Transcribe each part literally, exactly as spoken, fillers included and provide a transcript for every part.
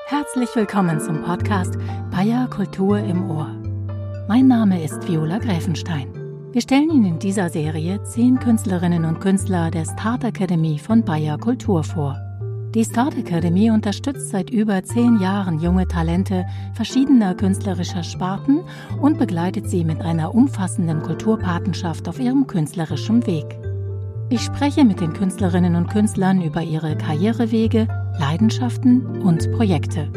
Herzlich willkommen zum Podcast Bayer Kultur im Ohr. Mein Name ist Viola Gräfenstein. Wir stellen Ihnen in dieser Serie zehn Künstlerinnen und Künstler der Start Academy von Bayer Kultur vor. Die Start Academy unterstützt seit über zehn Jahren junge Talente verschiedener künstlerischer Sparten und begleitet sie mit einer umfassenden Kulturpatenschaft auf ihrem künstlerischen Weg. Ich spreche mit den Künstlerinnen und Künstlern über ihre Karrierewege, Leidenschaften und Projekte.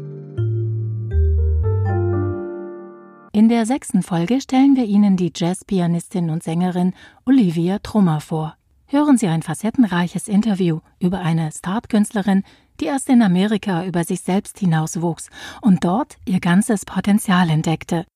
In der sechsten Folge stellen wir Ihnen die Jazzpianistin und Sängerin Olivia Trummer vor. Hören Sie ein facettenreiches Interview über eine Start-Künstlerin, die erst in Amerika über sich selbst hinauswuchs und dort ihr ganzes Potenzial entdeckte.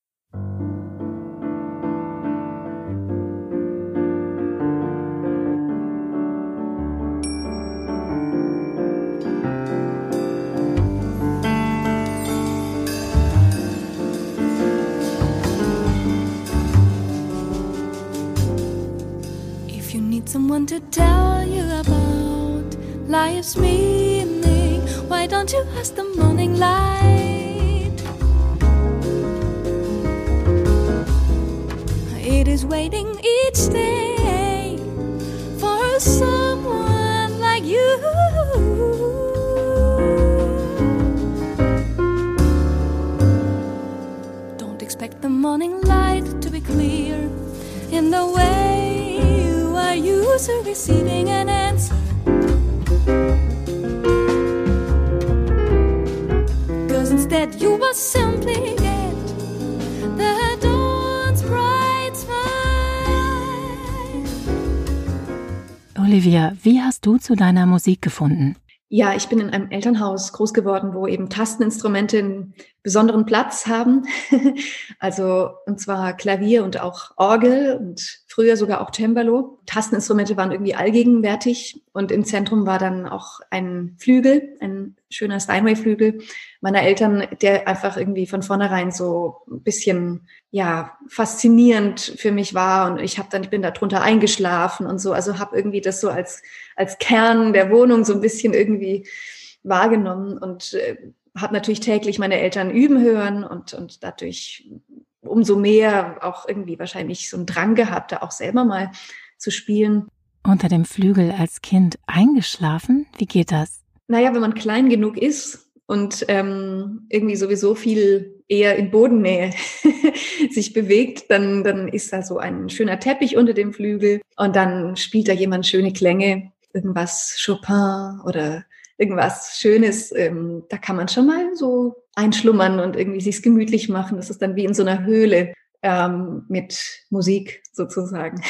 Someone to tell you about life's meaning. Why don't you ask the morning light? It is waiting each day for someone like you. Don't expect the morning light to be clear in the way are used to receiving an answer. Cause instead you will simply get the dawn's bright smile. Olivia, wie hast du zu deiner Musik gefunden? Ja, ich bin in einem Elternhaus groß geworden, wo eben Tasteninstrumente einen besonderen Platz haben. Also, und zwar Klavier und auch Orgel und früher sogar auch Cembalo. Tasteninstrumente waren irgendwie allgegenwärtig und im Zentrum war dann auch ein Flügel, ein schöner Steinway-Flügel meiner Eltern, der einfach irgendwie von vornherein so ein bisschen, ja, faszinierend für mich war und ich habe dann, ich bin da drunter eingeschlafen und so, also habe irgendwie das so als als Kern der Wohnung so ein bisschen irgendwie wahrgenommen und äh, habe natürlich täglich meine Eltern üben hören und und dadurch umso mehr auch irgendwie wahrscheinlich so einen Drang gehabt, da auch selber mal zu spielen. Unter dem Flügel als Kind eingeschlafen? Wie geht das? Naja, wenn man klein genug ist und ähm, irgendwie sowieso viel eher in Bodennähe sich bewegt, dann, dann ist da so ein schöner Teppich unter dem Flügel und dann spielt da jemand schöne Klänge, irgendwas Chopin oder irgendwas Schönes. Ähm, da kann man schon mal so einschlummern und irgendwie sich's gemütlich machen. Das ist dann wie in so einer Höhle ähm, mit Musik sozusagen.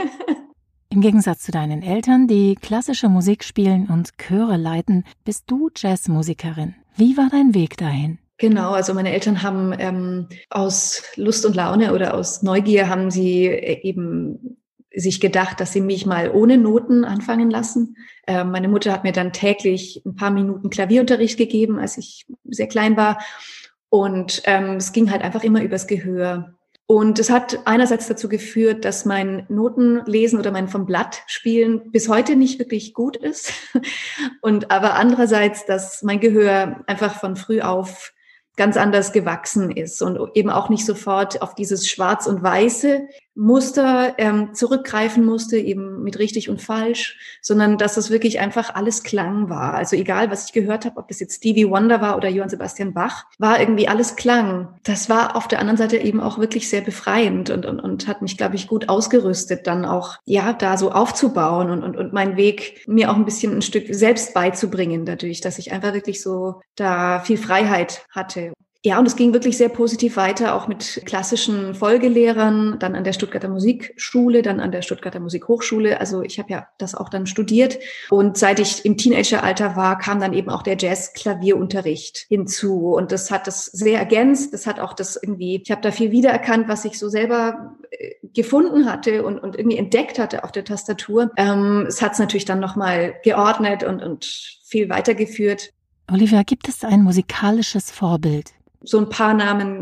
Im Gegensatz zu deinen Eltern, die klassische Musik spielen und Chöre leiten, bist du Jazzmusikerin. Wie war dein Weg dahin? Genau, also meine Eltern haben ähm, aus Lust und Laune oder aus Neugier haben sie äh, eben sich gedacht, dass sie mich mal ohne Noten anfangen lassen. Äh, meine Mutter hat mir dann täglich ein paar Minuten Klavierunterricht gegeben, als ich sehr klein war. Und ähm, es ging halt einfach immer übers Gehör. Und es hat einerseits dazu geführt, dass mein Notenlesen oder mein vom Blatt spielen bis heute nicht wirklich gut ist. Und aber andererseits, dass mein Gehör einfach von früh auf ganz anders gewachsen ist und eben auch nicht sofort auf dieses Schwarz- und Weiße Muster ähm, zurückgreifen musste, eben mit richtig und falsch, sondern dass es wirklich einfach alles Klang war. Also egal, was ich gehört habe, ob das jetzt Stevie Wonder war oder Johann Sebastian Bach, war irgendwie alles Klang. Das war auf der anderen Seite eben auch wirklich sehr befreiend und, und, und hat mich, glaube ich, gut ausgerüstet, dann auch, ja, da so aufzubauen und, und, und meinen Weg mir auch ein bisschen ein Stück selbst beizubringen dadurch, dass ich einfach wirklich so da viel Freiheit hatte. Ja, und es ging wirklich sehr positiv weiter, auch mit klassischen Folgelehrern, dann an der Stuttgarter Musikschule, dann an der Stuttgarter Musikhochschule. Also ich habe ja das auch dann studiert. Und seit ich im Teenageralter war, kam dann eben auch der Jazz-Klavierunterricht hinzu. Und das hat das sehr ergänzt. Das hat auch das irgendwie, ich habe da viel wiedererkannt, was ich so selber gefunden hatte und, und irgendwie entdeckt hatte auf der Tastatur. Ähm, es hat es natürlich dann nochmal geordnet und, und viel weitergeführt. Olivia, gibt es ein musikalisches Vorbild? So ein paar Namen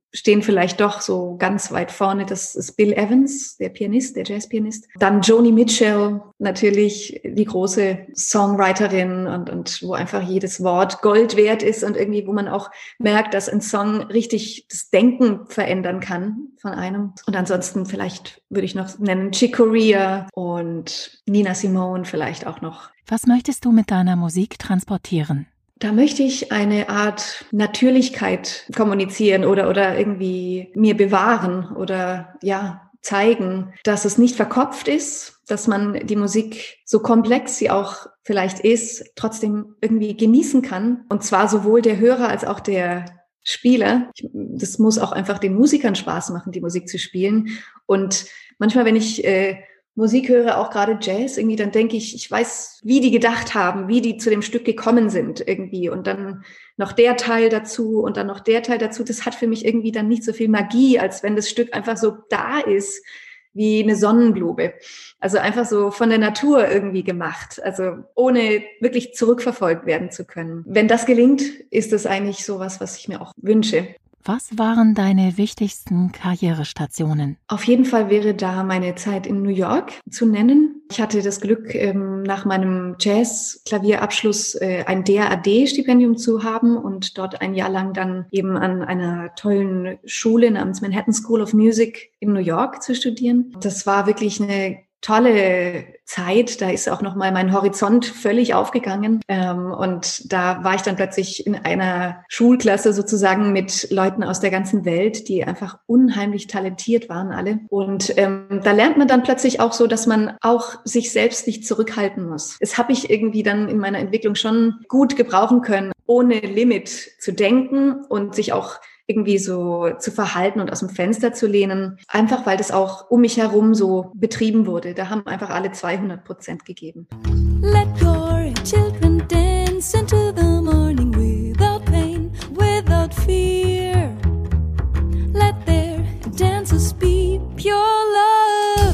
stehen vielleicht doch so ganz weit vorne. Das ist Bill Evans, der Pianist, der Jazzpianist. Dann Joni Mitchell, natürlich die große Songwriterin und, und wo einfach jedes Wort Gold wert ist und irgendwie, wo man auch merkt, dass ein Song richtig das Denken verändern kann von einem. Und ansonsten vielleicht würde ich noch nennen Chick Corea und Nina Simone vielleicht auch noch. Was möchtest du mit deiner Musik transportieren? Da möchte ich eine Art Natürlichkeit kommunizieren oder, oder irgendwie mir bewahren oder ja zeigen, dass es nicht verkopft ist, dass man die Musik, so komplex sie auch vielleicht ist, trotzdem irgendwie genießen kann. Und zwar sowohl der Hörer als auch der Spieler. Das muss auch einfach den Musikern Spaß machen, die Musik zu spielen. Und manchmal, wenn ich äh, Musik höre, auch gerade Jazz, irgendwie, dann denke ich, ich weiß, wie die gedacht haben, wie die zu dem Stück gekommen sind irgendwie und dann noch der Teil dazu und dann noch der Teil dazu. Das hat für mich irgendwie dann nicht so viel Magie, als wenn das Stück einfach so da ist, wie eine Sonnenblume. Also einfach so von der Natur irgendwie gemacht, also ohne wirklich zurückverfolgt werden zu können. Wenn das gelingt, ist das eigentlich sowas, was ich mir auch wünsche. Was waren deine wichtigsten Karrierestationen? Auf jeden Fall wäre da meine Zeit in New York zu nennen. Ich hatte das Glück, nach meinem Jazz-Klavierabschluss ein D A D-Stipendium zu haben und dort ein Jahr lang dann eben an einer tollen Schule namens Manhattan School of Music in New York zu studieren. Das war wirklich eine tolle Zeit, da ist auch nochmal mein Horizont völlig aufgegangen ähm, und da war ich dann plötzlich in einer Schulklasse sozusagen mit Leuten aus der ganzen Welt, die einfach unheimlich talentiert waren alle und ähm, da lernt man dann plötzlich auch so, dass man auch sich selbst nicht zurückhalten muss. Das habe ich irgendwie dann in meiner Entwicklung schon gut gebrauchen können, ohne Limit zu denken und sich auch irgendwie so zu verhalten und aus dem Fenster zu lehnen, einfach weil das auch um mich herum so betrieben wurde. Da haben einfach alle zweihundert Prozent gegeben. Let your children dance into the morning without pain, without fear. Let their dances be pure love.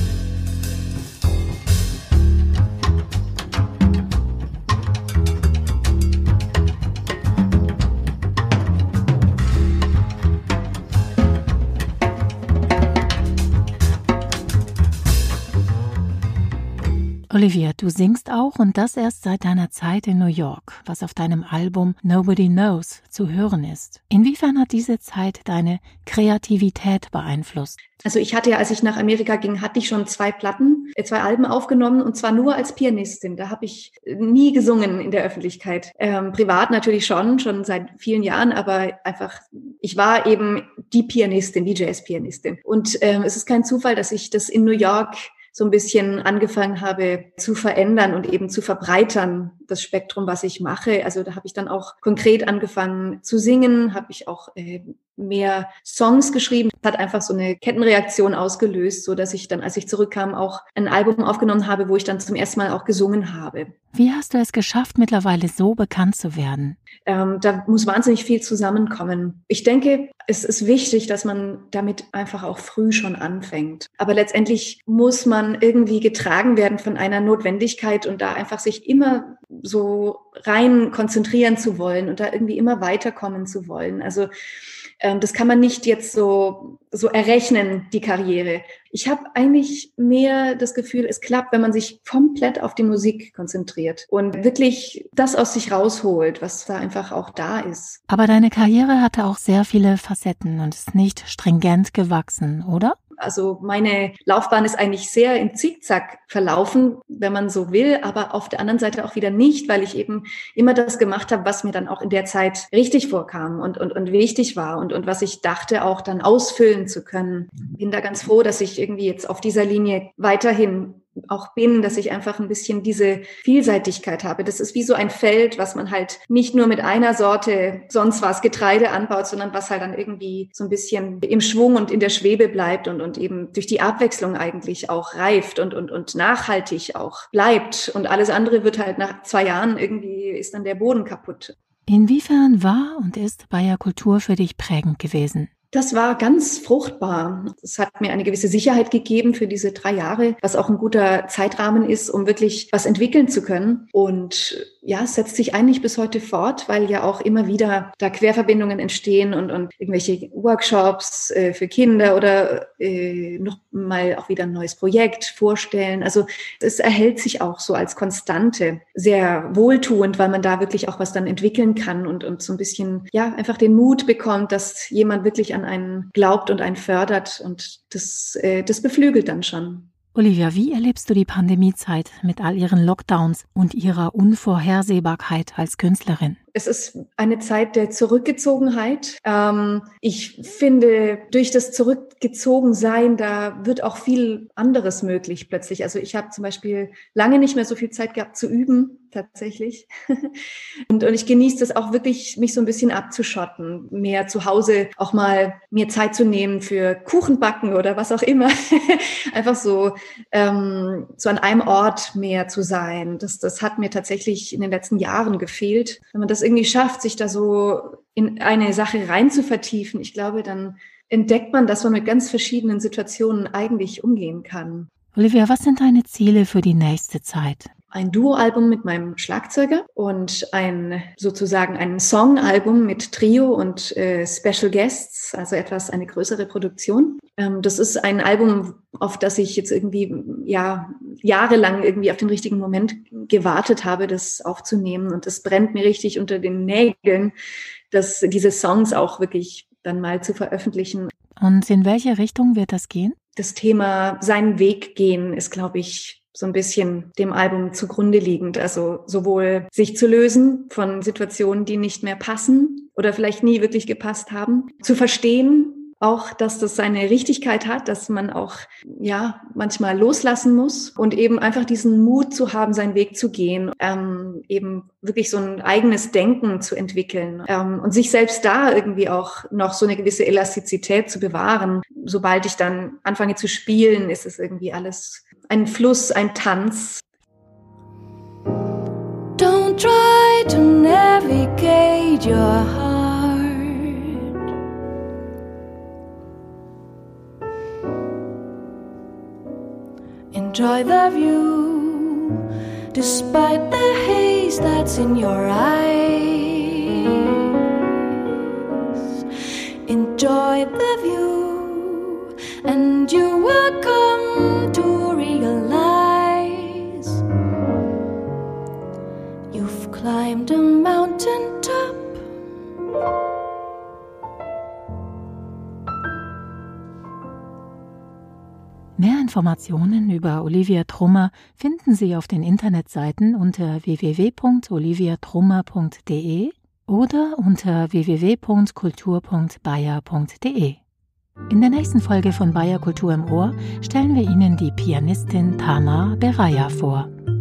Olivia, du singst auch und das erst seit deiner Zeit in New York, was auf deinem Album Nobody Knows zu hören ist. Inwiefern hat diese Zeit deine Kreativität beeinflusst? Also ich hatte ja, als ich nach Amerika ging, hatte ich schon zwei Platten, zwei Alben aufgenommen und zwar nur als Pianistin. Da habe ich nie gesungen in der Öffentlichkeit. Ähm, privat natürlich schon, schon seit vielen Jahren, aber einfach, ich war eben die Pianistin, die Jazzpianistin. Und ähm, es ist kein Zufall, dass ich das in New York so ein bisschen angefangen habe zu verändern und eben zu verbreitern, das Spektrum, was ich mache. Also da habe ich dann auch konkret angefangen zu singen, habe ich auch äh, mehr Songs geschrieben. Das hat einfach so eine Kettenreaktion ausgelöst, so dass ich dann, als ich zurückkam, auch ein Album aufgenommen habe, wo ich dann zum ersten Mal auch gesungen habe. Wie hast du es geschafft, mittlerweile so bekannt zu werden? Ähm, da muss wahnsinnig viel zusammenkommen. Ich denke, es ist wichtig, dass man damit einfach auch früh schon anfängt. Aber letztendlich muss man irgendwie getragen werden von einer Notwendigkeit und da einfach sich immer so rein konzentrieren zu wollen und da irgendwie immer weiterkommen zu wollen. Also ähm, das kann man nicht jetzt so, so errechnen, die Karriere. Ich habe eigentlich mehr das Gefühl, es klappt, wenn man sich komplett auf die Musik konzentriert und wirklich das aus sich rausholt, was da einfach auch da ist. Aber deine Karriere hatte auch sehr viele Facetten und ist nicht stringent gewachsen, oder? Also meine Laufbahn ist eigentlich sehr im Zickzack verlaufen, wenn man so will, aber auf der anderen Seite auch wieder nicht, weil ich eben immer das gemacht habe, was mir dann auch in der Zeit richtig vorkam und, und, und wichtig war und, und was ich dachte, auch dann ausfüllen zu können. Bin da ganz froh, dass ich irgendwie jetzt auf dieser Linie weiterhin auch bin, dass ich einfach ein bisschen diese Vielseitigkeit habe. Das ist wie so ein Feld, was man halt nicht nur mit einer Sorte sonst was Getreide anbaut, sondern was halt dann irgendwie so ein bisschen im Schwung und in der Schwebe bleibt und, und eben durch die Abwechslung eigentlich auch reift und, und, und nachhaltig auch bleibt. Und alles andere wird halt nach zwei Jahren irgendwie, ist dann der Boden kaputt. Inwiefern war und ist Bayer Kultur für dich prägend gewesen? Das war ganz fruchtbar. Es hat mir eine gewisse Sicherheit gegeben für diese drei Jahre, was auch ein guter Zeitrahmen ist, um wirklich was entwickeln zu können. Und ja, es setzt sich eigentlich bis heute fort, weil ja auch immer wieder da Querverbindungen entstehen und, und irgendwelche Workshops äh, für Kinder oder äh, noch mal auch wieder ein neues Projekt vorstellen. Also es erhält sich auch so als Konstante sehr wohltuend, weil man da wirklich auch was dann entwickeln kann und, und so ein bisschen, ja, einfach den Mut bekommt, dass jemand wirklich an einen glaubt und einen fördert und das, äh, das beflügelt dann schon. Olivia, wie erlebst du die Pandemiezeit mit all ihren Lockdowns und ihrer Unvorhersehbarkeit als Künstlerin? Es ist eine Zeit der Zurückgezogenheit. Ähm, ich finde, durch das Zurückgezogensein, da wird auch viel anderes möglich plötzlich. Also ich habe zum Beispiel lange nicht mehr so viel Zeit gehabt zu üben, tatsächlich. und, und ich genieße das auch wirklich, mich so ein bisschen abzuschotten, mehr zu Hause auch mal mir Zeit zu nehmen für Kuchenbacken oder was auch immer. Einfach so, ähm, so an einem Ort mehr zu sein. Das, das hat mir tatsächlich in den letzten Jahren gefehlt. Wenn man das irgendwie schafft, sich da so in eine Sache rein zu vertiefen, ich glaube, dann entdeckt man, dass man mit ganz verschiedenen Situationen eigentlich umgehen kann. Olivia, was sind deine Ziele für die nächste Zeit? Ein Duo-Album mit meinem Schlagzeuger und ein sozusagen ein Song-Album mit Trio und äh, Special Guests, also etwas eine größere Produktion. Ähm, das ist ein Album, auf das ich jetzt irgendwie ja jahrelang irgendwie auf den richtigen Moment gewartet habe, das aufzunehmen, und das brennt mir richtig unter den Nägeln, dass diese Songs auch wirklich dann mal zu veröffentlichen. Und in welche Richtung wird das gehen? Das Thema seinen Weg gehen ist, glaube ich, so ein bisschen dem Album zugrunde liegend. Also sowohl sich zu lösen von Situationen, die nicht mehr passen oder vielleicht nie wirklich gepasst haben, zu verstehen auch, dass das seine Richtigkeit hat, dass man auch ja manchmal loslassen muss und eben einfach diesen Mut zu haben, seinen Weg zu gehen, ähm, eben wirklich so ein eigenes Denken zu entwickeln ähm, und sich selbst da irgendwie auch noch so eine gewisse Elastizität zu bewahren. Sobald ich dann anfange zu spielen, ist es irgendwie alles ein Fluss, ein Tanz. Don't try to navigate your heart. Enjoy the view, despite the haze that's in your eyes. Enjoy the view, and you will come to realize you've climbed a mountain top. Mehr Informationen über Olivia Trummer finden Sie auf den Internetseiten unter w w w punkt olivia trummer punkt d e oder unter w w w punkt kultur punkt bayer punkt d e. In der nächsten Folge von Bayer Kultur im Ohr stellen wir Ihnen die Pianistin Tamar Beraya vor.